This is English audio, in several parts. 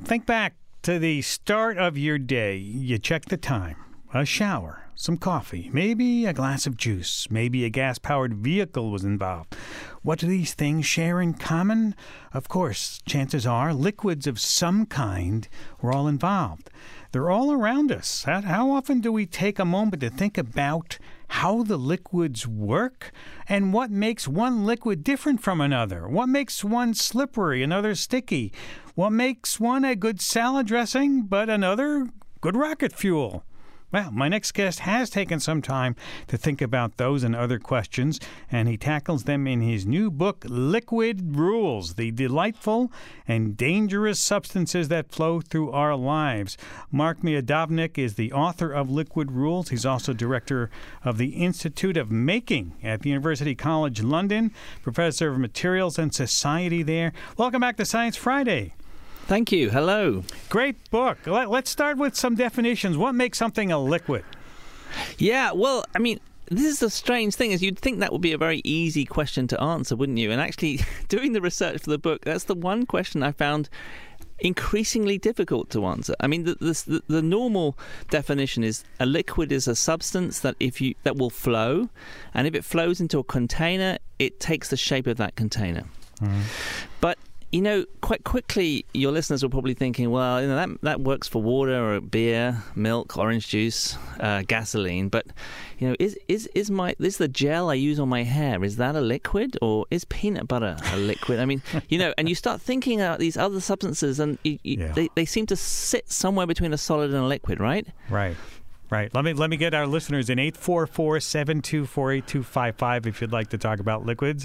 Think back to the start of your day. You check the time, a shower, some coffee, maybe a glass of juice, maybe a gas-powered vehicle was involved. What do these things share in common? Of course, chances are liquids of some kind were all involved. They're all around us. How often do we take a moment to think about how the liquids work and what makes one liquid different from another? What makes one slippery, another sticky? What makes one a good salad dressing, but another good rocket fuel? Well, my next guest has taken some time to think about those and other questions, and he tackles them in his new book, Liquid Rules, the delightful and dangerous substances that flow through our lives. Mark Miodownik is the author of Liquid Rules. He's also director of the Institute of Making at the University College London, professor of materials and society there. Welcome back to Science Friday. Thank you. Hello. Great book. Let's start with some definitions. What makes something a liquid? Yeah, well, I mean, this is the strange thing, is you'd think that would be a very easy question to answer, wouldn't you? And actually, doing the research for the book, that's the one question I found increasingly difficult to answer. I mean, the normal definition is a liquid is a substance that that will flow, and if it flows into a container, it takes the shape of that container. Mm. But you know, quite quickly, your listeners were probably thinking, well, you know, that works for water or beer, milk, orange juice, gasoline. But, you know, is the gel I use on my hair, is that a liquid, or is peanut butter a liquid? I mean, you know, and you start thinking about these other substances, and they seem to sit somewhere between a solid and a liquid, right? Right. Right. Let me get our listeners in 844-724-8255 if you'd like to talk about liquids.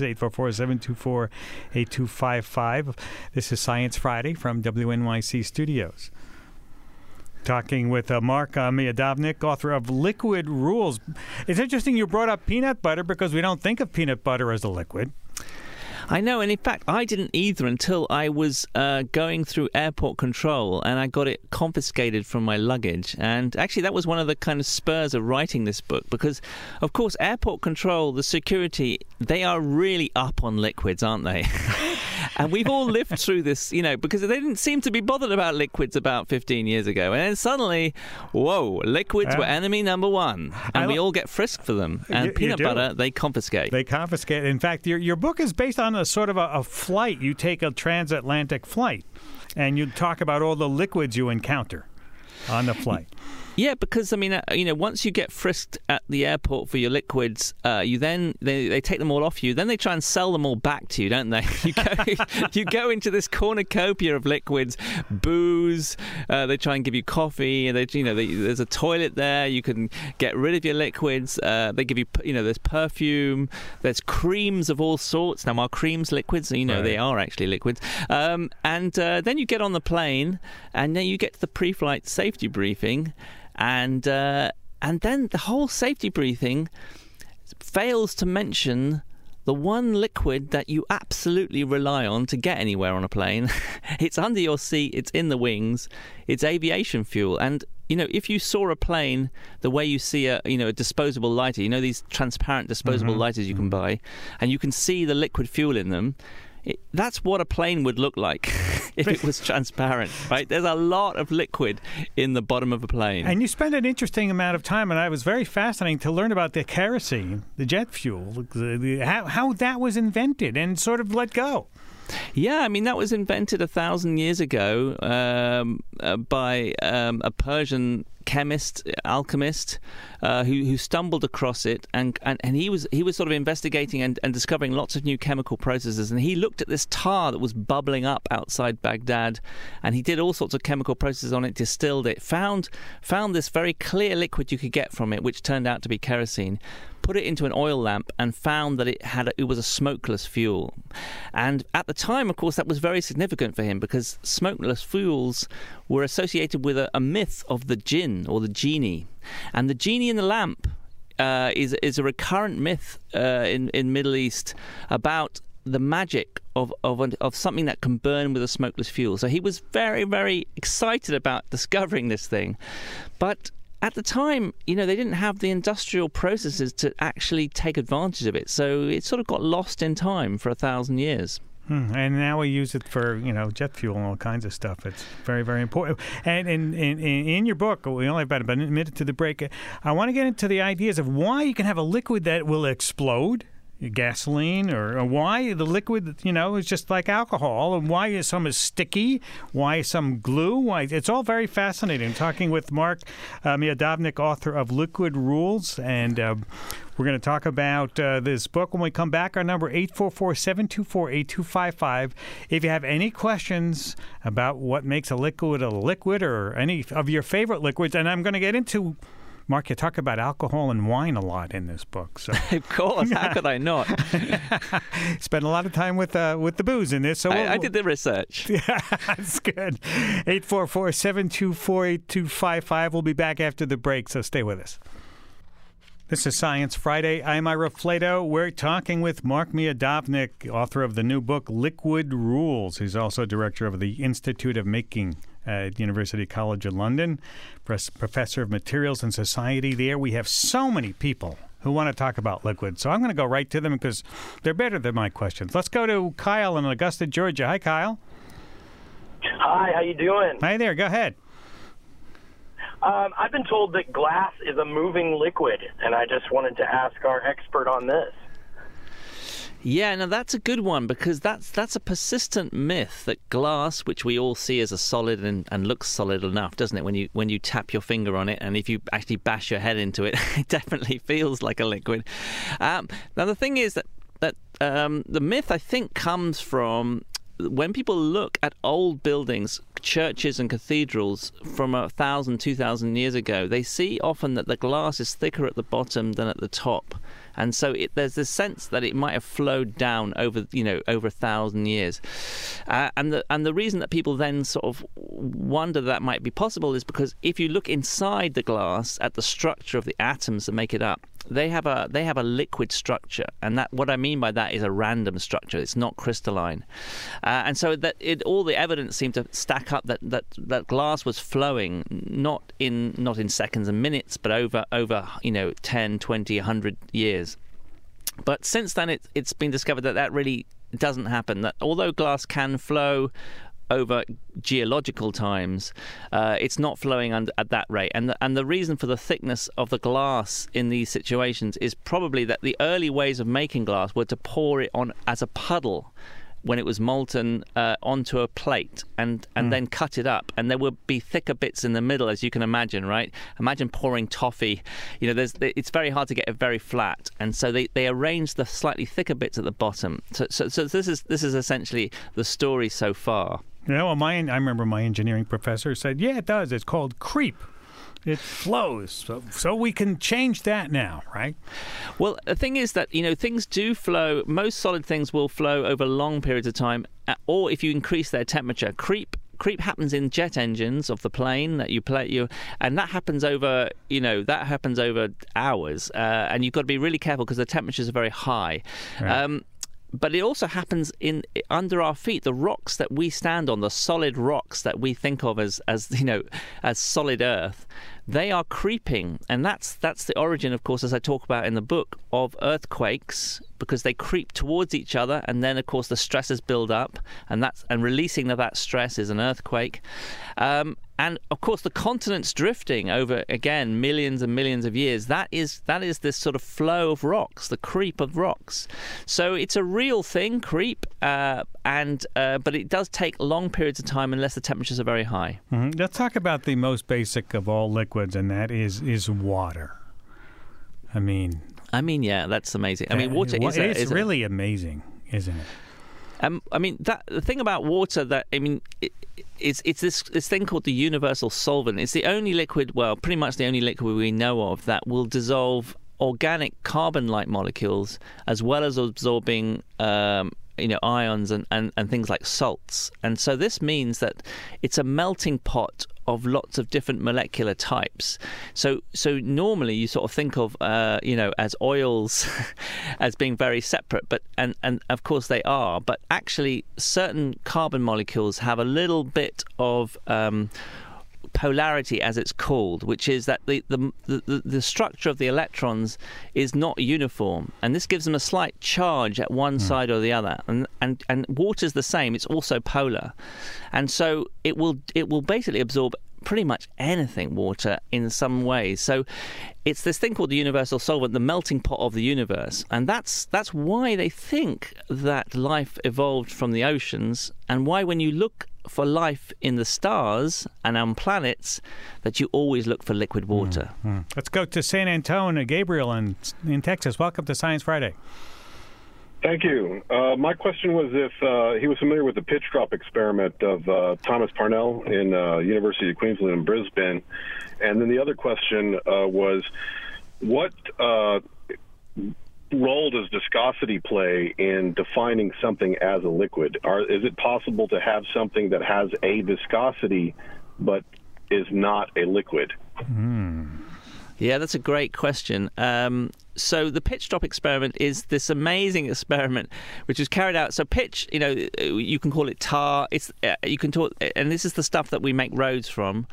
844-724-8255. This is Science Friday from WNYC Studios. Talking with Mark Miodownik, author of Liquid Rules. It's interesting you brought up peanut butter because we don't think of peanut butter as a liquid. I know, and in fact, I didn't either until I was going through airport control and I got it confiscated from my luggage. And actually, that was one of the kind of spurs of writing this book because, of course, airport control, the security, they are really up on liquids, aren't they? And we've all lived through this, you know, because they didn't seem to be bothered about liquids about 15 years ago. And then suddenly, whoa, liquids were enemy number one. And we all get frisked for them. And peanut butter, they confiscate. They confiscate. In fact, your book is based on a sort of a flight. You take a transatlantic flight, and you talk about all the liquids you encounter on the flight. Yeah, because, I mean, you know, once you get frisked at the airport for your liquids, they take them all off you. Then they try and sell them all back to you, don't they? You go into this cornucopia of liquids, booze. They try and give you coffee. And there's a toilet there. You can get rid of your liquids. They give you, you know, there's perfume. There's creams of all sorts. Now, are creams liquids? You know, They are actually liquids. And then you get on the plane, and then you get to the pre-flight safety briefing. And then the whole safety briefing fails to mention the one liquid that you absolutely rely on to get anywhere on a plane. It's under your seat, it's in the wings, it's aviation fuel. And, you know, if you saw a plane the way you see a disposable lighter, you know, these transparent disposable lighters you can buy, and you can see the liquid fuel in them, that's what a plane would look like if it was transparent, right? There's a lot of liquid in the bottom of a plane. And you spend an interesting amount of time, and it was very fascinating to learn about the kerosene, the jet fuel, how that was invented and sort of let go. Yeah, I mean, that was invented 1,000 years ago by a Persian chemist, alchemist, who stumbled across it, and he was sort of investigating and discovering lots of new chemical processes, and he looked at this tar that was bubbling up outside Baghdad, and he did all sorts of chemical processes on it, distilled it, found this very clear liquid you could get from it, which turned out to be kerosene, put it into an oil lamp, and found that it was a smokeless fuel. And at the time, of course, that was very significant for him because smokeless fuels were associated with a myth of the jinn or the genie. And the genie in the lamp is a recurrent myth in Middle East about the magic of something that can burn with a smokeless fuel. So he was very, very excited about discovering this thing. But at the time, you know, they didn't have the industrial processes to actually take advantage of it. So it sort of got lost in time for 1,000 years. And now we use it for, jet fuel and all kinds of stuff. It's very, very important. And in your book, we only have about a minute to the break. I want to get into the ideas of why you can have a liquid that will explode, gasoline, or why the liquid, is just like alcohol, and why some is sticky, why some glue. Why it's all very fascinating. Talking with Mark Miodownik, author of Liquid Rules, and we're going to talk about this book when we come back. Our number 844-724-8255. If you have any questions about what makes a liquid or any of your favorite liquids, and I'm going to get into, Mark, you talk about alcohol and wine a lot in this book. So. Of course, how could I not? Spend a lot of time with the booze in this. So I did the research. Yeah, that's good. 844-724-8255. We'll be back after the break, so stay with us. This is Science Friday. I'm Ira Flato. We're talking with Mark Miodownik, author of the new book, Liquid Rules. He's also director of the Institute of Making at University College London, professor of materials and society there. We have so many people who want to talk about liquids, so I'm going to go right to them because they're better than my questions. Let's go to Kyle in Augusta, Georgia. Hi, Kyle. Hi, how you doing? Hi there. Go ahead. I've been told that glass is a moving liquid, and I just wanted to ask our expert on this. Yeah, now that's a good one because that's a persistent myth that glass, which we all see as a solid and looks solid enough, doesn't it? When you tap your finger on it, and if you actually bash your head into it, it definitely feels like a liquid. Now the thing is that the myth, I think, comes from when people look at old buildings, churches and cathedrals from 1,000, 2,000 years ago, they see often that the glass is thicker at the bottom than at the top. And so there's this sense that it might have flowed down over 1,000 years. And the reason that people then sort of wonder that might be possible is because if you look inside the glass at the structure of the atoms that make it up, they have a liquid structure, and that what I mean by that is a random structure. It's not crystalline, and so that all the evidence seemed to stack up that glass was flowing not in seconds and minutes, but over 10, 20, 100 years. But since then, it's been discovered that really doesn't happen. That although glass can flow over geological times, it's not flowing at that rate. And the reason for the thickness of the glass in these situations is probably that the early ways of making glass were to pour it on as a puddle when it was molten onto a plate and then cut it up, and there would be thicker bits in the middle, as you can imagine, right? Imagine pouring toffee. It's very hard to get it very flat, and so they arrange the slightly thicker bits at the bottom. So this is essentially the story so far. I remember my engineering professor said, yeah, it does. It's called creep. It flows. So we can change that now, right? Well, the thing is that, things do flow. Most solid things will flow over long periods of time, or if you increase their temperature. Creep happens in jet engines of the plane that you play, and that happens over hours, and you've got to be really careful because the temperatures are very high. Right. But it also happens under our feet. The rocks that we stand on, the solid rocks that we think of as solid earth, they are creeping, and that's the origin, of course, as I talk about in the book, of earthquakes, because they creep towards each other, and then, of course, the stresses build up, and releasing of that stress is an earthquake. And of course, the continents drifting over, again, millions and millions of years, that is this sort of flow of rocks, the creep of rocks. So it's a real thing, creep, but it does take long periods of time unless the temperatures are very high. Mm-hmm. Let's talk about the most basic of all liquids, and that is water. I mean, yeah, that's amazing. Water is really amazing, isn't it? The thing about water it's this thing called the universal solvent. It's the only liquid, well, pretty much the only liquid we know of that will dissolve organic carbon-like molecules as well as absorbing ions and things like salts. And so this means that it's a melting pot of lots of different molecular types. So normally you sort of think of as oils as being very separate, but and of course they are, but actually certain carbon molecules have a little bit of polarity, as it's called, which is that the structure of the electrons is not uniform, and this gives them a slight charge at one side or the other. And water's the same; it's also polar, and so it will basically absorb pretty much anything, water, in some ways. So it's this thing called the universal solvent, the melting pot of the universe, and that's why they think that life evolved from the oceans, and why when you look for life in the stars and on planets, that you always look for liquid water. Let's go to San Antonio. Gabriel in Texas. Welcome to Science Friday. Thank you. My question was if he was familiar with the pitch drop experiment of Thomas Parnell in University of Queensland in Brisbane. And then the other question was, what role does viscosity play in defining something as a liquid? Is it possible to have something that has a viscosity but is not a liquid? Yeah, that's a great question. So the pitch drop experiment is this amazing experiment which was carried out. So pitch, you can call it tar. You can talk, and this is the stuff that we make roads from.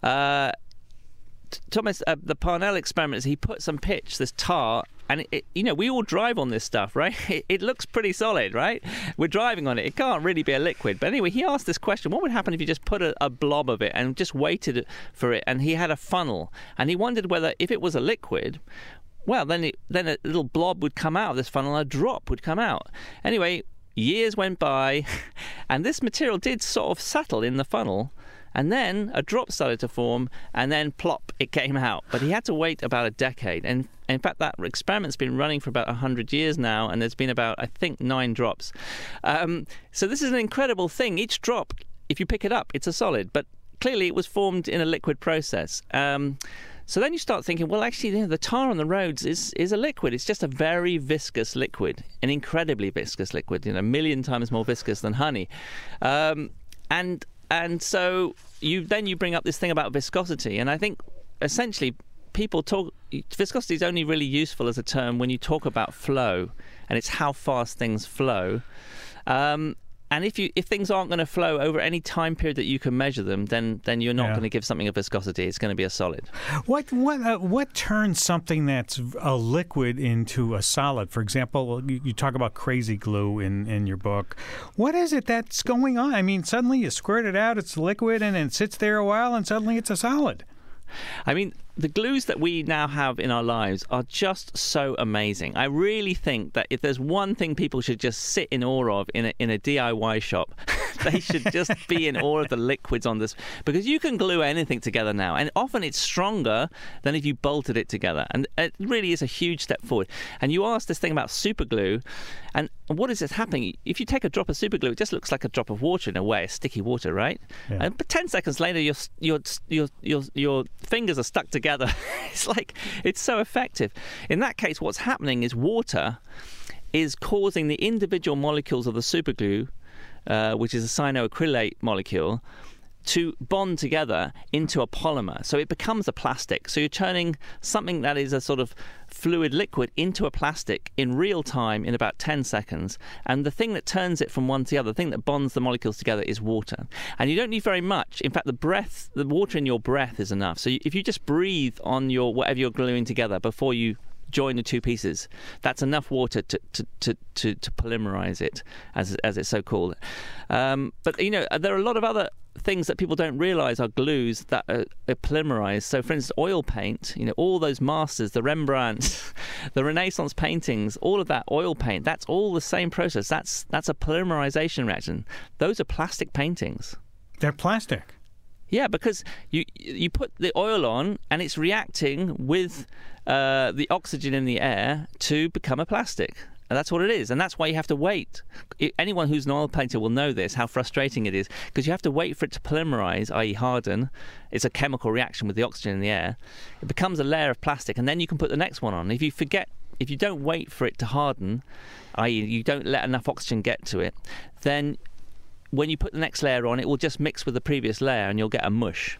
Thomas, the Parnell experiment is he put some pitch, this tar, and we all drive on this stuff, right? It looks pretty solid, right? We're driving on it. It can't really be a liquid. But anyway, he asked this question: what would happen if you just put a blob of it and just waited for it? And he had a funnel, and he wondered whether, if it was a liquid, well, then a little blob would come out of this funnel, a drop would come out. Anyway, years went by, and this material did sort of settle in the funnel. And then a drop started to form, and then plop, it came out. But he had to wait about a decade. And in fact, that experiment's been running for about 100 years now, and there's been about, I think, 9 drops. So this is an incredible thing. Each drop, if you pick it up, it's a solid. But clearly it was formed in a liquid process. So then you start thinking, well, actually, the tar on the roads is a liquid. It's just a very viscous liquid, an incredibly viscous liquid, a million times more viscous than honey. And so you bring up this thing about viscosity, and I think essentially people talk. Viscosity is only really useful as a term when you talk about flow, and it's how fast things flow. And if things aren't going to flow over any time period that you can measure them, then you're not going to give something a viscosity. It's going to be a solid. What turns something that's a liquid into a solid? For example, you talk about crazy glue in your book. What is it that's going on? I mean, suddenly you squirt it out, it's liquid, and it sits there a while, and suddenly it's a solid. I mean, the glues that we now have in our lives are just so amazing. I really think that if there's one thing people should just sit in awe of in a DIY shop, they should just be in awe of the liquids on this, because you can glue anything together now, and often it's stronger than if you bolted it together, and it really is a huge step forward. And you asked this thing about super glue, and what is happening? If you take a drop of super glue, it just looks like a drop of water in a way, sticky water, right? Yeah. But 10 seconds later, your fingers are stuck together. It's so effective. In that case, what's happening is water is causing the individual molecules of the superglue, which is a cyanoacrylate molecule, to bond together into a polymer. So it becomes a plastic. So you're turning something that is a sort of fluid liquid into a plastic in real time in about 10 seconds. And the thing that turns it from one to the other, the thing that bonds the molecules together, is water. And you don't need very much. In fact, the water in your breath is enough. So if you just breathe on whatever you're gluing together before you join the two pieces, that's enough water to polymerize it, as it's so called. But there are a lot of other things that people don't realize are glues that are polymerized. So, for instance, oil paint, all those masters, the Rembrandts, the Renaissance paintings, all of that oil paint, that's all the same process. That's a polymerization reaction. Those are plastic paintings. They're plastic. Yeah, because you put the oil on and it's reacting with the oxygen in the air to become a plastic. And that's what it is. And that's why you have to wait. Anyone who's an oil painter will know this, how frustrating it is, because you have to wait for it to polymerize, i.e. harden. It's a chemical reaction with the oxygen in the air. It becomes a layer of plastic, and then you can put the next one on. If you don't wait for it to harden, i.e. you don't let enough oxygen get to it, then when you put the next layer on, it will just mix with the previous layer, and you'll get a mush.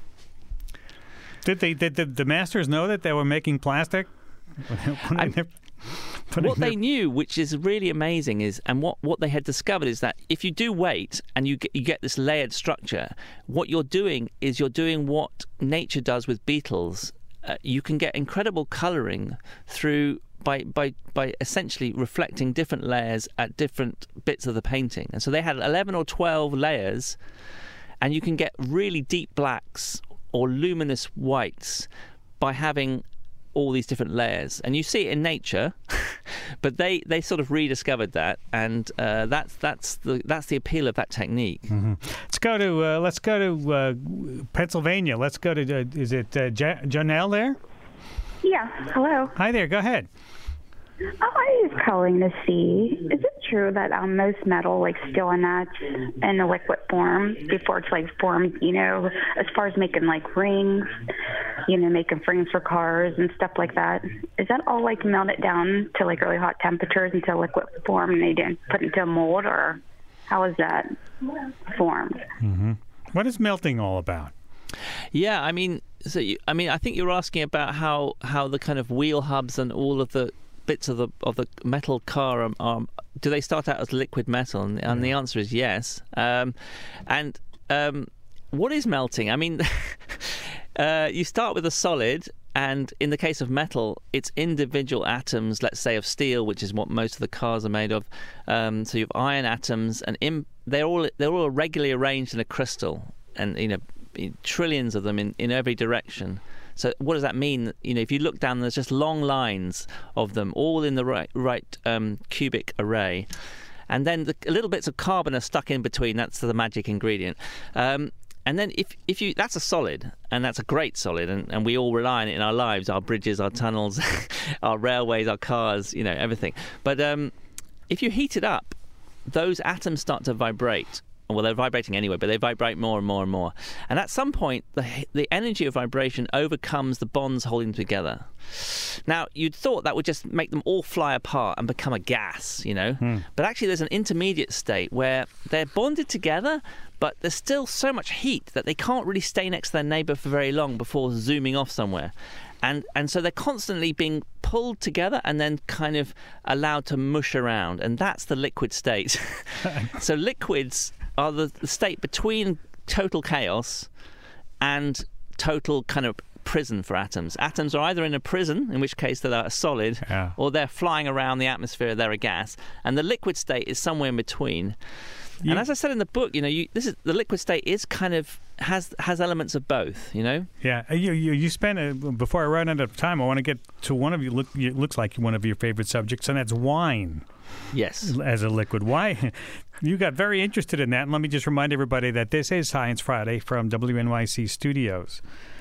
Did the masters know that they were making plastic? What they knew, which is really amazing, is, and what they had discovered is that if you do wait and you get this layered structure, what you're doing is you're doing what nature does with beetles. You can get incredible colouring through by essentially reflecting different layers at different bits of the painting. And so they had 11 or 12 layers, and you can get really deep blacks or luminous whites by having all these different layers. And you see it in nature, but they sort of rediscovered that, and that's the appeal of that technique. Mm-hmm. Let's go to Pennsylvania. Let's go to is it Janelle there? Yeah, hello. Hi there, go ahead. I was calling to see, is it true that most metal, like steel and nuts, in the liquid form before it's like formed, as far as making like rings, making frames for cars and stuff like that, is that all like melted down to like really hot temperatures into liquid form and they didn't put it into a mold, or how is that formed? Mm-hmm. What is melting all about? Yeah, I think you're asking about how the kind of wheel hubs and all of the bits of the metal car do they start out as liquid metal? And the answer is yes. What is melting? I mean, you start with a solid, and in the case of metal, it's individual atoms, let's say of steel, which is what most of the cars are made of. So you have iron atoms, and they're all regularly arranged in a crystal, and trillions of them in every direction. So what does that mean? If you look down, there's just long lines of them, all in the right cubic array, and then the little bits of carbon are stuck in between. That's the magic ingredient. And then if you that's a solid, and that's a great solid, and we all rely on it in our lives, our bridges, our tunnels, our railways, our cars, everything. But if you heat it up, those atoms start to vibrate. Well, they're vibrating anyway, but they vibrate more and more and more. And at some point, the energy of vibration overcomes the bonds holding them together. Now, you'd thought that would just make them all fly apart and become a gas, But actually, there's an intermediate state where they're bonded together, but there's still so much heat that they can't really stay next to their neighbour for very long before zooming off somewhere. And so they're constantly being pulled together and then kind of allowed to mush around. And that's the liquid state. So liquids are the state between total chaos and total kind of prison for atoms. Atoms are either in a prison, in which case they're a solid, or they're flying around the atmosphere, they're a gas. And the liquid state is somewhere in between. And as I said in the book, the liquid state is kind of has elements of both, Yeah, you spent before I run out of time, I want to get to one of you. It looks like one of your favorite subjects, and that's wine. Yes, as a liquid. Why? You got very interested in that, and let me just remind everybody that this is Science Friday from WNYC Studios.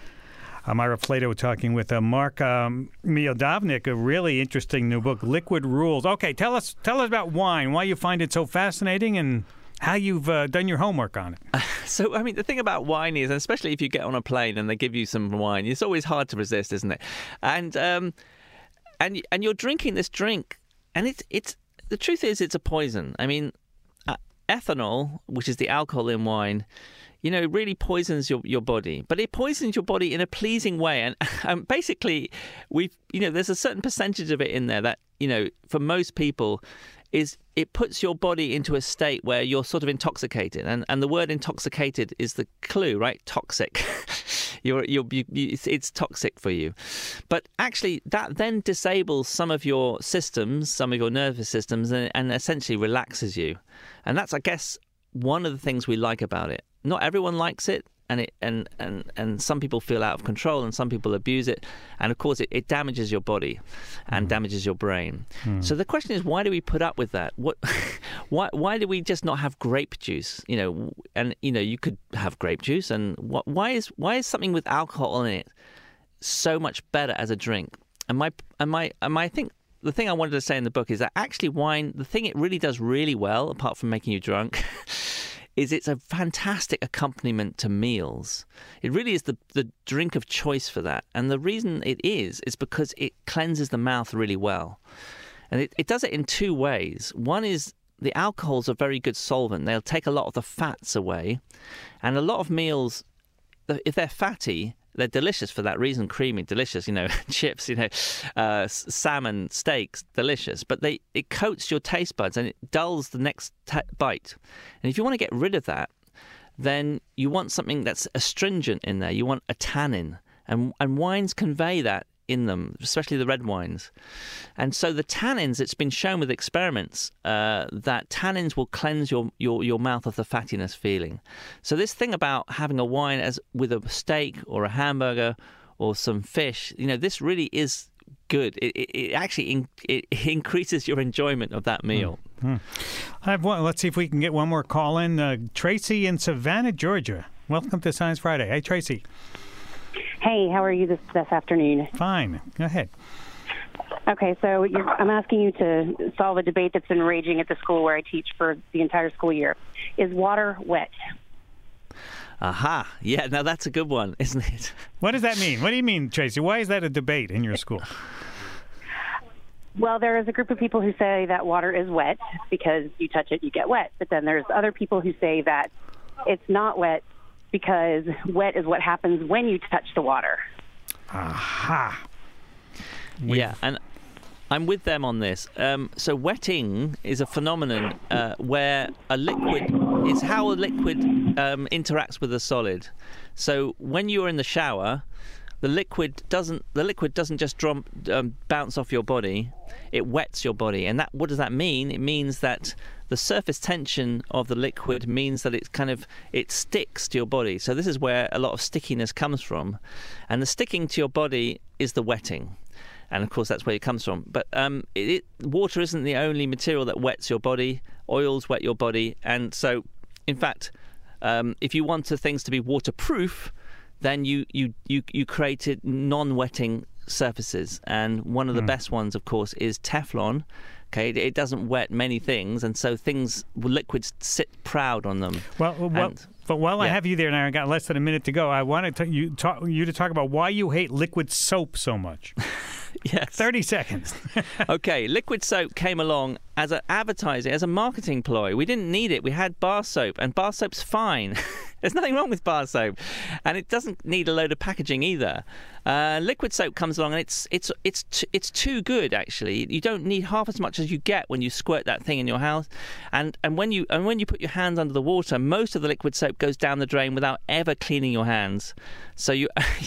I'm Ira Flato talking with Mark Miodownik, a really interesting new book, Liquid Rules. Okay, tell us about wine, why you find it so fascinating, and how you've done your homework on it. So, the thing about wine is, especially if you get on a plane and they give you some wine, it's always hard to resist, isn't it? And you're drinking this drink, and it's the truth is it's a poison. Ethanol, which is the alcohol in wine, really poisons your body. But it poisons your body in a pleasing way. And basically, there's a certain percentage of it in there that, for most people, it puts your body into a state where you're sort of intoxicated. And the word intoxicated is the clue, right? Toxic. It's toxic for you. But actually, that then disables some of your systems, some of your nervous systems, and essentially relaxes you. And that's, I guess, one of the things we like about it. Not everyone likes it, and some people feel out of control, and some people abuse it, and of course it damages your body and damages your brain. So the question is, why do we put up with that? Why do we just not have grape juice? You could have grape juice, and why is something with alcohol in it so much better as a drink? And I think the thing I wanted to say in the book is that actually wine, the thing it really does really well, apart from making you drunk, is it's a fantastic accompaniment to meals. It really is the drink of choice for that. And the reason it is because it cleanses the mouth really well. And it does it in two ways. One is the alcohol's a very good solvent. They'll take a lot of the fats away. And a lot of meals, if they're fatty, they're delicious for that reason. Creamy, delicious. Chips, salmon, steaks, delicious. But it coats your taste buds and it dulls the next bite. And if you want to get rid of that, then you want something that's astringent in there. You want a tannin, and wines convey that in them, especially the red wines. And so the tannins, it's been shown with experiments that tannins will cleanse your mouth of the fattiness feeling. So this thing about having a wine as with a steak or a hamburger or some fish, this really is good. It actually increases your enjoyment of that meal. I have one. Let's see if we can get one more call in. Tracy in Savannah, Georgia. Welcome to Science Friday. Hey, Tracy. Hey, how are you this afternoon? Fine. Go ahead. Okay, so I'm asking you to solve a debate that's been raging at the school where I teach for the entire school year. Is water wet? Aha. Yeah, now that's a good one, isn't it? What does that mean? What do you mean, Tracy? Why is that a debate in your school? Well, there is a group of people who say that water is wet because you touch it, you get wet. But then there's other people who say that it's not wet because wet is what happens when you touch the water. Aha. Yeah, and I'm with them on this. So wetting is a phenomenon where a liquid is how a liquid interacts with a solid. So when you're in the shower, the liquid doesn't just bounce off your body. It wets your body, and what does that mean? It means that the surface tension of the liquid means that it sticks to your body. So this is where a lot of stickiness comes from, and the sticking to your body is the wetting. And of course, that's where it comes from. But water isn't the only material that wets your body. Oils wet your body, and so, in fact, if you want things to be waterproof, then you created non-wetting surfaces, and one of the best ones, of course, is Teflon. Okay, it doesn't wet many things, and so liquids sit proud on them. But while I have you there, and I got less than a minute to go, I wanted you to talk about why you hate liquid soap so much. Yes. 30 seconds. Okay, liquid soap came along as an advertising, as a marketing ploy. We didn't need it. We had bar soap, and bar soap's fine. There's nothing wrong with bar soap, and it doesn't need a load of packaging either. Liquid soap comes along, and it's too good, actually. You don't need half as much as you get when you squirt that thing in your house, and when you put your hands under the water, most of the liquid soap goes down the drain without ever cleaning your hands. So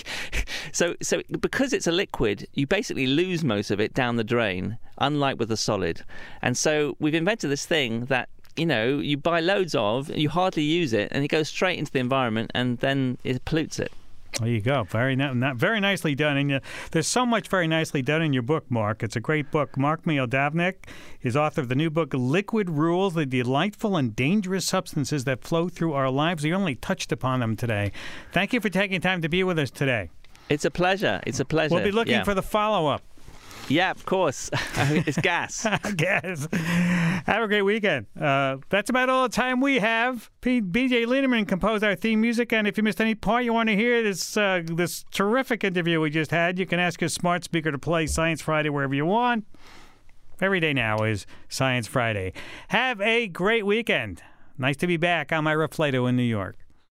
so because it's a liquid, you basically lose most of it down the drain, unlike with a solid. And so we've invented this thing that you buy loads of, you hardly use it, and it goes straight into the environment, and then it pollutes it. There you go. Very nicely done. And there's so much very nicely done in your book, Mark. It's a great book. Mark Miodownik is author of the new book, Liquid Rules, the delightful and dangerous substances that flow through our lives. We only touched upon them today. Thank you for taking time to be with us today. It's a pleasure. We'll be looking for the follow-up. Yeah, of course. It's gas. Gas. Have a great weekend. That's about all the time we have. B.J. Lindemann composed our theme music, and if you missed any part you want to hear this terrific interview we just had, you can ask your smart speaker to play Science Friday wherever you want. Every day now is Science Friday. Have a great weekend. Nice to be back on my Reflato in New York.